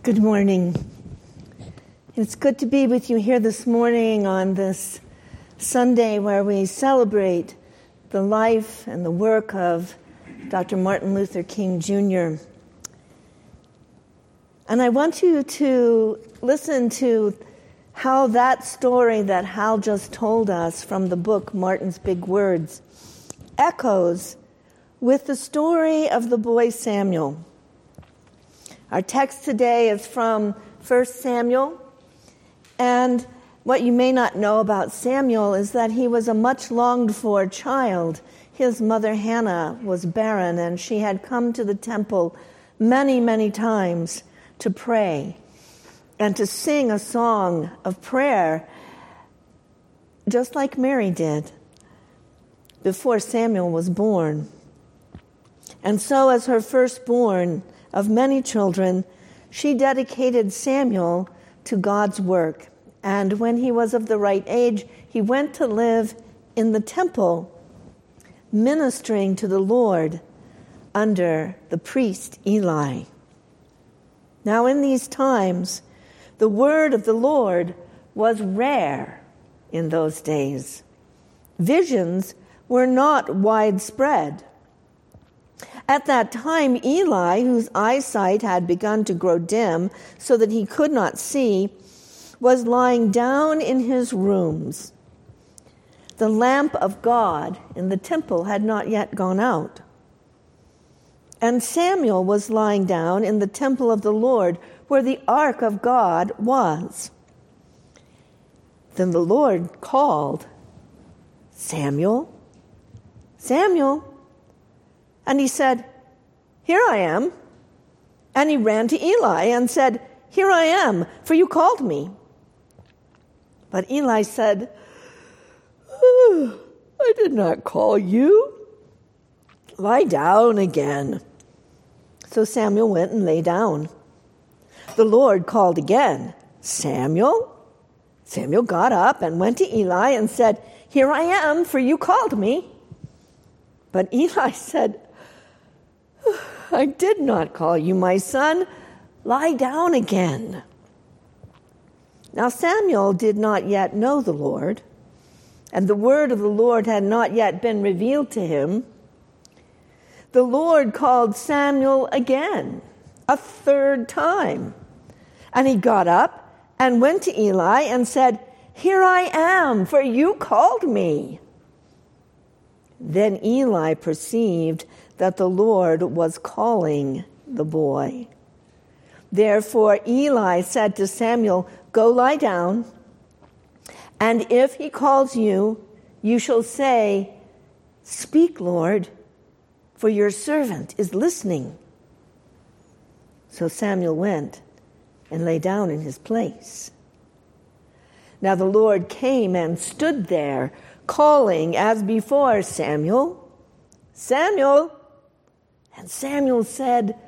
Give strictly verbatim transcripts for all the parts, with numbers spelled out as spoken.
Good morning. It's good to be with you here this morning on this Sunday where we celebrate the life and the work of Doctor Martin Luther King Junior And I want you to listen to how that story that Hal just told us from the book Martin's Big Words echoes with the story of the boy Samuel. Our text today is from First Samuel, and what you may not know about Samuel is that he was a much longed-for child. His mother Hannah was barren, and she had come to the temple many, many times to pray and to sing a song of prayer, just like Mary did before Samuel was born. And so as her firstborn of many children, she dedicated Samuel to God's work. And when he was of the right age, he went to live in the temple, ministering to the Lord under the priest Eli. Now in these times, the word of the Lord was rare in those days. Visions were not widespread. At that time, Eli, whose eyesight had begun to grow dim so that he could not see, was lying down in his rooms. The lamp of God in the temple had not yet gone out. And Samuel was lying down in the temple of the Lord, where the ark of God was. Then the Lord called, "Samuel, Samuel." And he said, "Here I am." And he ran to Eli and said, "Here I am, for you called me." But Eli said, oh, "I did not call you. Lie down again." So Samuel went and lay down. The Lord called again, "Samuel." Samuel got up and went to Eli and said, "Here I am, for you called me." But Eli said, "I did not call you, my son. Lie down again." Now Samuel did not yet know the Lord, and the word of the Lord had not yet been revealed to him. The Lord called Samuel again, a third time. And he got up and went to Eli and said, "Here I am, for you called me." Then Eli perceived that the Lord was calling the boy. Therefore Eli said to Samuel, "Go lie down, and if he calls you, you shall say, 'Speak, Lord, for your servant is listening.'" So Samuel went and lay down in his place. Now the Lord came and stood there, calling as before, "Samuel, Samuel." And Samuel said,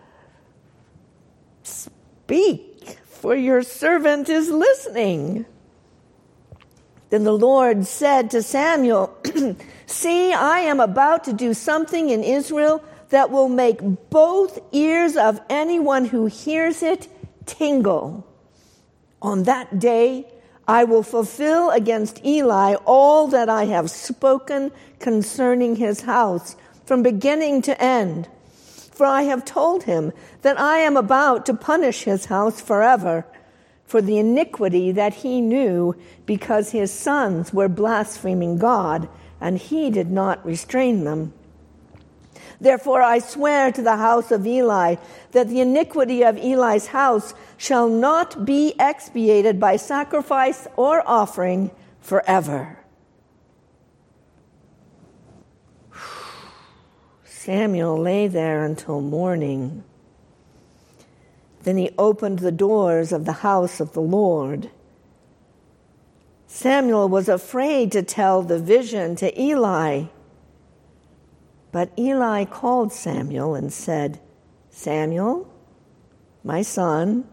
"Speak, for your servant is listening." Then the Lord said to Samuel, "See, I am about to do something in Israel that will make both ears of anyone who hears it tingle. On that day, I will fulfill against Eli all that I have spoken concerning his house, from beginning to end. For I have told him that I am about to punish his house forever for the iniquity that he knew, because his sons were blaspheming God, and he did not restrain them. Therefore I swear to the house of Eli that the iniquity of Eli's house shall not be expiated by sacrifice or offering forever." Samuel lay there until morning. Then he opened the doors of the house of the Lord. Samuel was afraid to tell the vision to Eli. But Eli called Samuel and said, "Samuel, my son."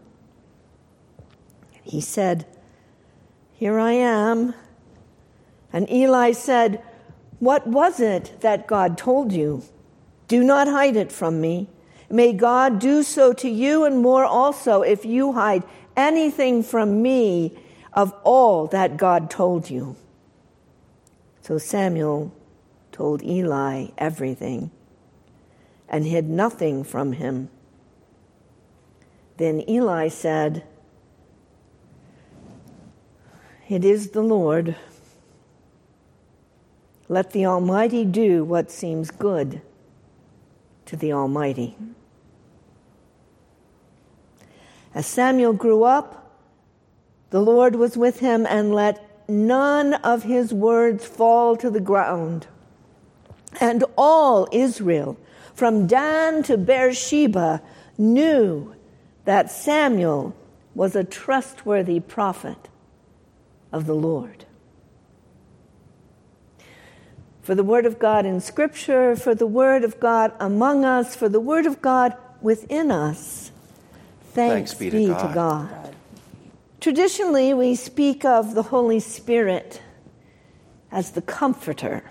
He said, "Here I am." And Eli said, "What was it that God told you? Do not hide it from me. May God do so to you and more also if you hide anything from me of all that God told you." So Samuel told Eli everything and hid nothing from him. Then Eli said, "It is the Lord. Let the Almighty do what seems good to the Almighty." As Samuel grew up, the Lord was with him and let none of his words fall to the ground. And all Israel, from Dan to Beersheba, knew that Samuel was a trustworthy prophet of the Lord. For the word of God in Scripture, for the word of God among us, for the word of God within us, thanks, thanks be, be to God. To God. Traditionally, we speak of the Holy Spirit as the comforter.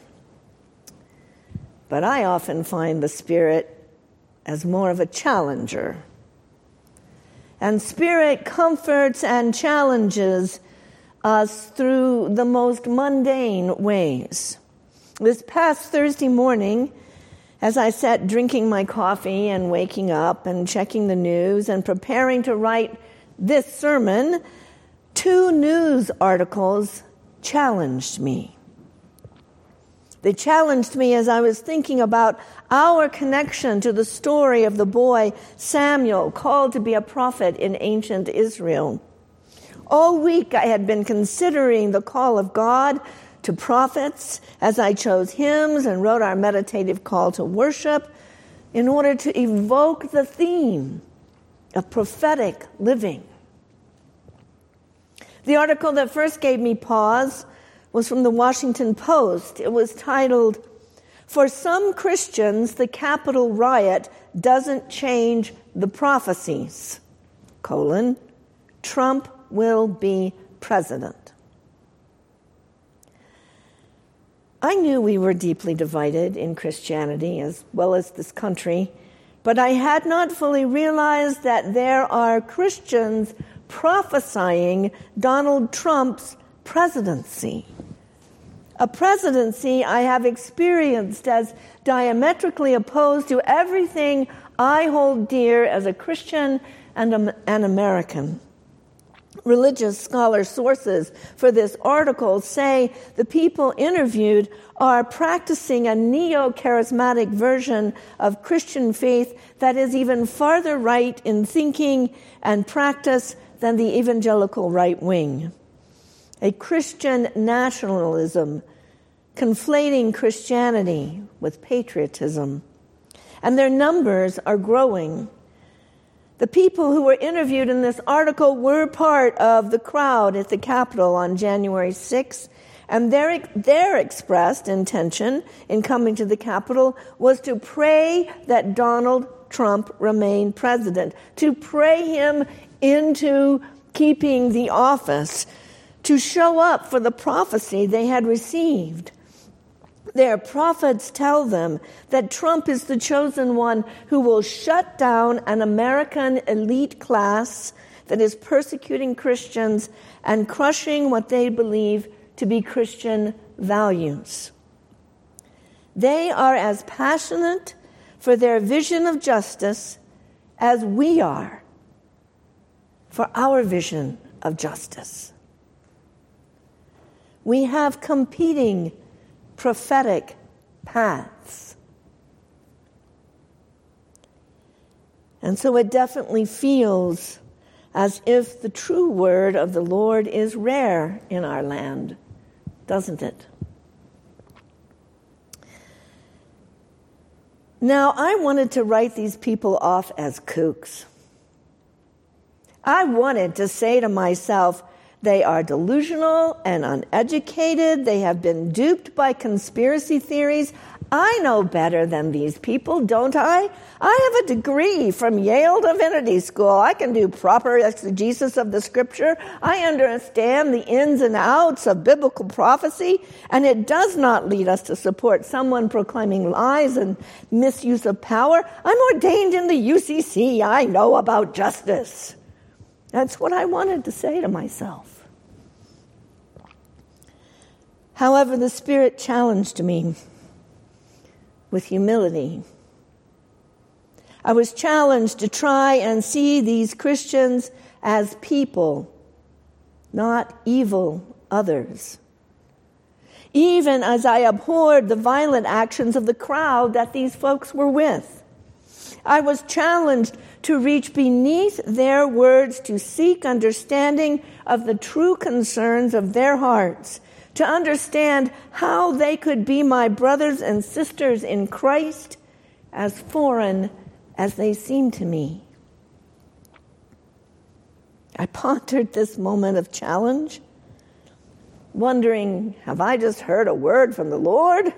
But I often find the Spirit as more of a challenger. And Spirit comforts and challenges us through the most mundane ways. This past Thursday morning, as I sat drinking my coffee and waking up and checking the news and preparing to write this sermon, two news articles challenged me. They challenged me as I was thinking about our connection to the story of the boy Samuel, called to be a prophet in ancient Israel. All week I had been considering the call of God to prophets as I chose hymns and wrote our meditative call to worship in order to evoke the theme of prophetic living. The article that first gave me pause was from the Washington Post. It was titled, "For some Christians, the Capitol riot doesn't change the prophecies, colon, Trump will be president." I knew we were deeply divided in Christianity as well as this country, but I had not fully realized that there are Christians prophesying Donald Trump's presidency. A presidency I have experienced as diametrically opposed to everything I hold dear as a Christian and an American. Religious scholar sources for this article say the people interviewed are practicing a neo-charismatic version of Christian faith that is even farther right in thinking and practice than the evangelical right wing. A Christian nationalism, conflating Christianity with patriotism. And their numbers are growing. The people who were interviewed in this article were part of the crowd at the Capitol on January sixth, and their, their expressed intention in coming to the Capitol was to pray that Donald Trump remain president, to pray him into keeping the office, to show up for the prophecy they had received. Their prophets tell them that Trump is the chosen one who will shut down an American elite class that is persecuting Christians and crushing what they believe to be Christian values. They are as passionate for their vision of justice as we are for our vision of justice. We have competing prophetic paths. And so it definitely feels as if the true word of the Lord is rare in our land, doesn't it? Now, I wanted to write these people off as kooks. I wanted to say to myself, they are delusional and uneducated. They have been duped by conspiracy theories. I know better than these people, don't I? I have a degree from Yale Divinity School. I can do proper exegesis of the scripture. I understand the ins and outs of biblical prophecy, and it does not lead us to support someone proclaiming lies and misuse of power. I'm ordained in the U C C. I know about justice. That's what I wanted to say to myself. However, the Spirit challenged me with humility. I was challenged to try and see these Christians as people, not evil others. Even as I abhorred the violent actions of the crowd that these folks were with, I was challenged to reach beneath their words, to seek understanding of the true concerns of their hearts, to understand how they could be my brothers and sisters in Christ, as foreign as they seemed to me. I pondered this moment of challenge, wondering, have I just heard a word from the Lord?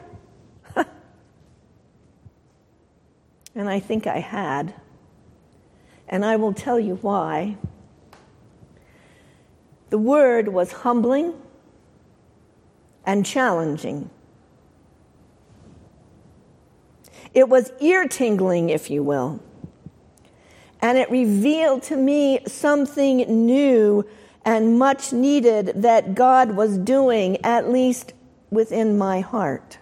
And I think I had. And I will tell you why. The word was humbling and challenging. It was ear-tingling, if you will. And it revealed to me something new and much needed that God was doing, at least within my heart.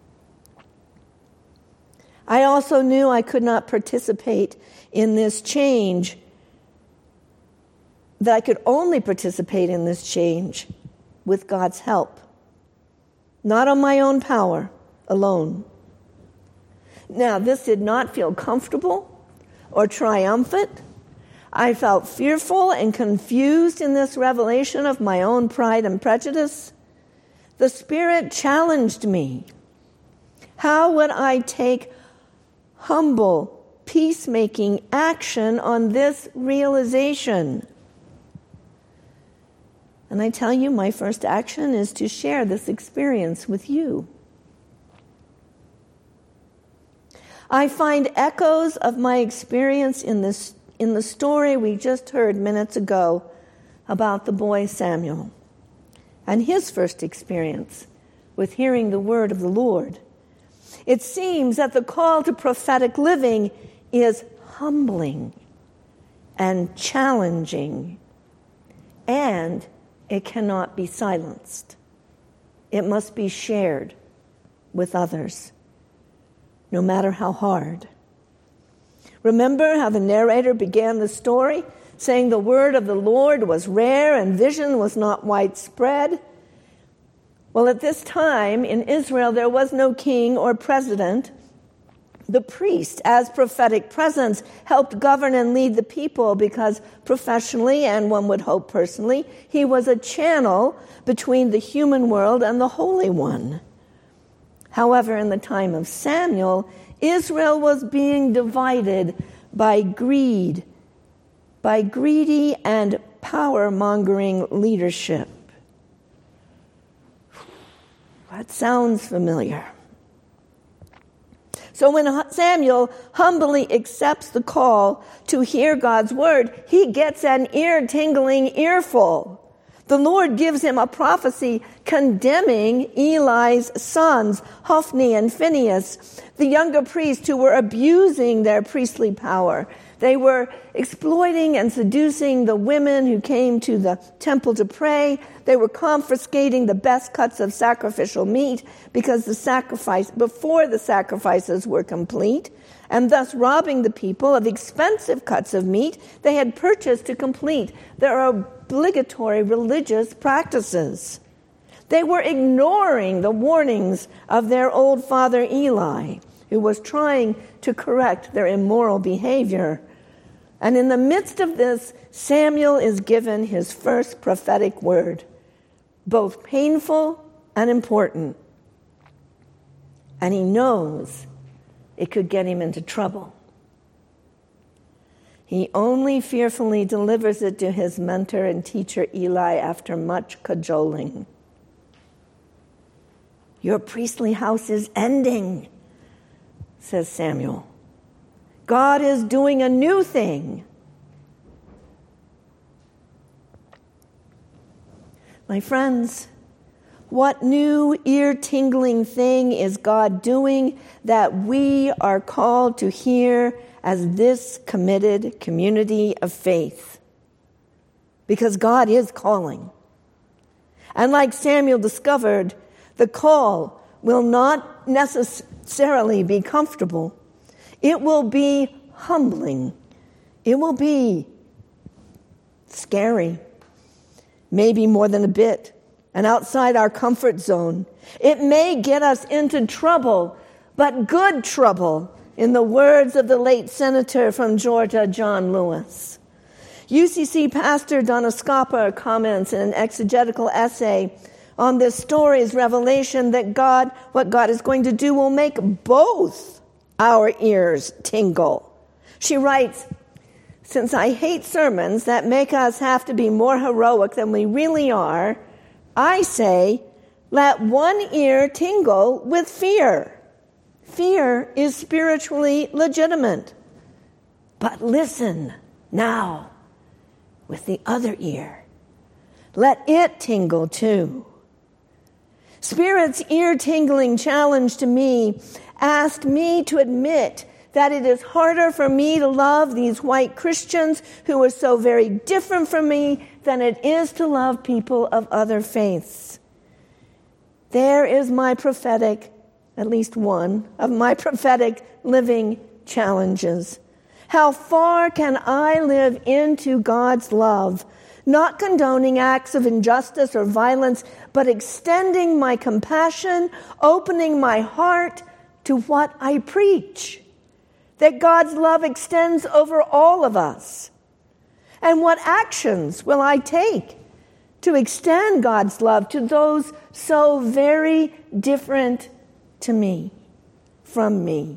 I also knew I could not participate in this change, that I could only participate in this change with God's help, not on my own power alone. Now, this did not feel comfortable or triumphant. I felt fearful and confused in this revelation of my own pride and prejudice. The Spirit challenged me. How would I take humble, peacemaking action on this realization? And I tell you, my first action is to share this experience with you. I find echoes of my experience in this in the story we just heard minutes ago about the boy Samuel and his first experience with hearing the word of the Lord. It seems that the call to prophetic living is humbling and challenging, and it cannot be silenced. It must be shared with others, no matter how hard. Remember how the narrator began the story, saying the word of the Lord was rare and vision was not widespread? Well, at this time in Israel, there was no king or president. The priest, as prophetic presence, helped govern and lead the people because professionally, and one would hope personally, he was a channel between the human world and the Holy One. However, in the time of Samuel, Israel was being divided by greed, by greedy and power-mongering leadership. That sounds familiar. So when Samuel humbly accepts the call to hear God's word, he gets an ear-tingling earful. The Lord gives him a prophecy condemning Eli's sons, Hophni and Phinehas, the younger priests who were abusing their priestly power. They were exploiting and seducing the women who came to the temple to pray. They were confiscating the best cuts of sacrificial meat because the sacrifice, before the sacrifices were complete, and thus robbing the people of expensive cuts of meat they had purchased to complete their obligatory religious practices. They were ignoring the warnings of their old father Eli, who was trying to correct their immoral behavior. And in the midst of this, Samuel is given his first prophetic word, both painful and important. And he knows it could get him into trouble. He only fearfully delivers it to his mentor and teacher Eli after much cajoling. Your priestly house is ending. says Samuel. God is doing a new thing. My friends, what new ear-tingling thing is God doing that we are called to hear as this committed community of faith? Because God is calling. And like Samuel discovered, the call will not necessarily be comfortable. It will be humbling. It will be scary, maybe more than a bit, and outside our comfort zone. It may get us into trouble, but good trouble, in the words of the late senator from Georgia, John Lewis. U C C pastor Donna Scapa comments in an exegetical essay on this story's revelation that God, what God is going to do will make both our ears tingle. She writes, "Since I hate sermons that make us have to be more heroic than we really are, I say, let one ear tingle with fear. Fear is spiritually legitimate. But listen now with the other ear. Let it tingle too." Spirit's ear-tingling challenge to me asked me to admit that it is harder for me to love these white Christians who are so very different from me than it is to love people of other faiths. There is my prophetic, at least one of my prophetic living challenges. How far can I live into God's love, not condoning acts of injustice or violence, but extending my compassion, opening my heart to what I preach? That God's love extends over all of us. And what actions will I take to extend God's love to those so very different to me, from me?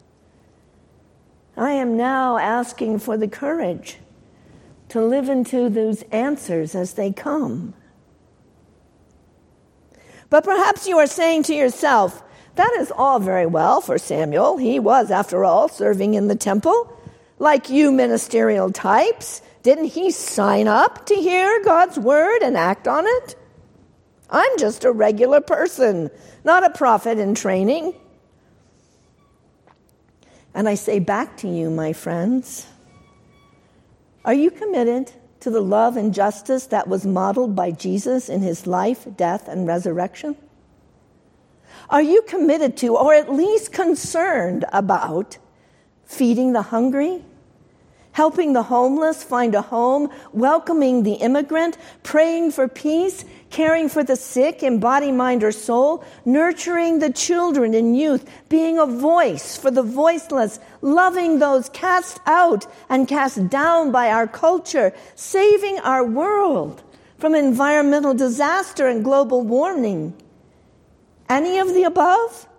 I am now asking for the courage to live into those answers as they come. But perhaps you are saying to yourself, that is all very well for Samuel. He was, after all, serving in the temple. Like you ministerial types, didn't he sign up to hear God's word and act on it? I'm just a regular person, not a prophet in training. And I say back to you, my friends, are you committed to the love and justice that was modeled by Jesus in his life, death, and resurrection? Are you committed to, or at least concerned about, feeding the hungry, helping the homeless find a home, welcoming the immigrant, praying for peace, caring for the sick in body, mind, or soul, nurturing the children and youth, being a voice for the voiceless, loving those cast out and cast down by our culture, saving our world from environmental disaster and global warming? Any of the above?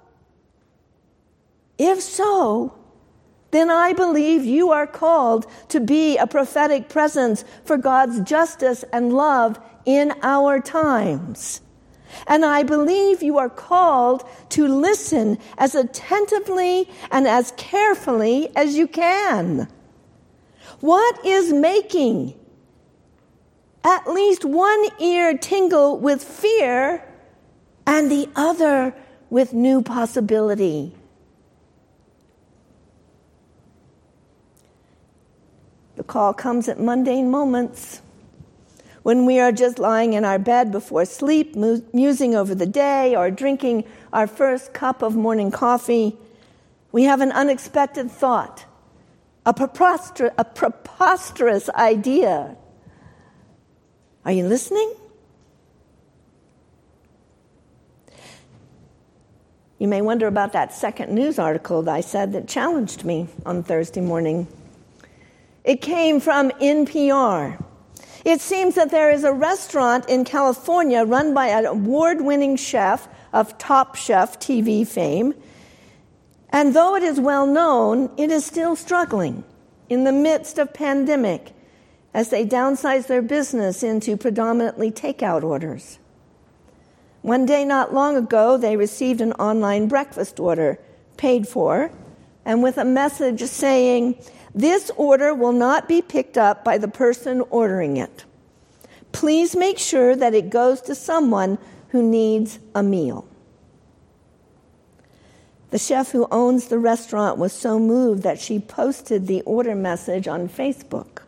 If so, then I believe you are called to be a prophetic presence for God's justice and love in our times. And I believe you are called to listen as attentively and as carefully as you can. What is making at least one ear tingle with fear and the other with new possibility? The call comes at mundane moments, when we are just lying in our bed before sleep, mu- musing over the day, or drinking our first cup of morning coffee. We have an unexpected thought, a, preposter- a preposterous idea. Are you listening? You may wonder about that second news article that I said that challenged me on Thursday morning. It came from N P R. It seems that there is a restaurant in California run by an award-winning chef of Top Chef T V fame. And though it is well known, it is still struggling in the midst of pandemic as they downsize their business into predominantly takeout orders. One day not long ago, they received an online breakfast order paid for and with a message saying, "This order will not be picked up by the person ordering it. Please make sure that it goes to someone who needs a meal." The chef who owns the restaurant was so moved that she posted the order message on Facebook.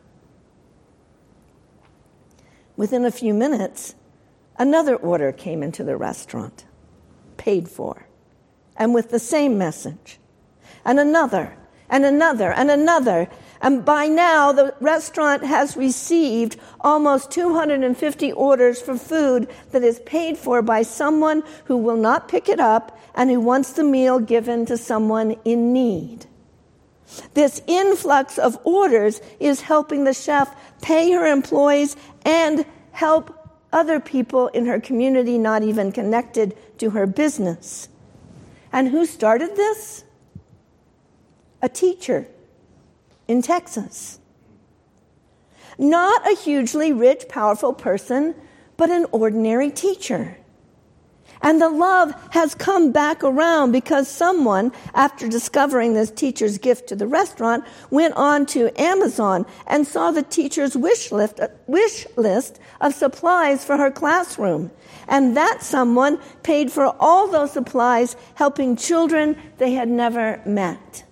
Within a few minutes, another order came into the restaurant, paid for, and with the same message. And another, and another, and another. And by now, the restaurant has received almost two hundred fifty orders for food that is paid for by someone who will not pick it up and who wants the meal given to someone in need. This influx of orders is helping the chef pay her employees and help other people in her community not even connected to her business. And who started this? A teacher in Texas. Not a hugely rich, powerful person, but an ordinary teacher. And the love has come back around because someone, after discovering this teacher's gift to the restaurant, went on to Amazon and saw the teacher's wish list, wish list of supplies for her classroom. And that someone paid for all those supplies, helping children they had never met.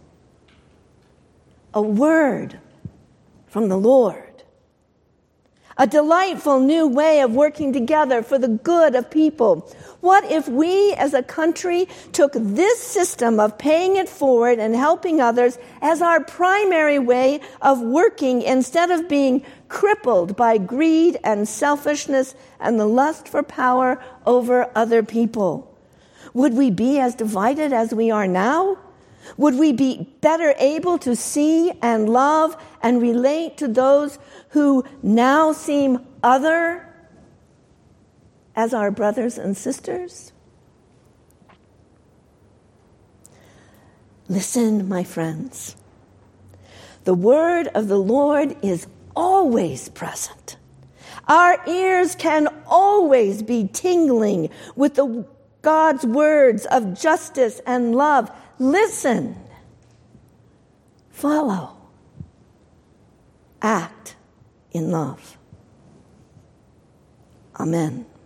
A word from the Lord. A delightful new way of working together for the good of people. What if we as a country took this system of paying it forward and helping others as our primary way of working instead of being crippled by greed and selfishness and the lust for power over other people? Would we be as divided as we are now? Would we be better able to see and love and relate to those who now seem other as our brothers and sisters? Listen, my friends. The word of the Lord is always present. Our ears can always be tingling with the God's words of justice and love. Listen, follow, act in love. Amen.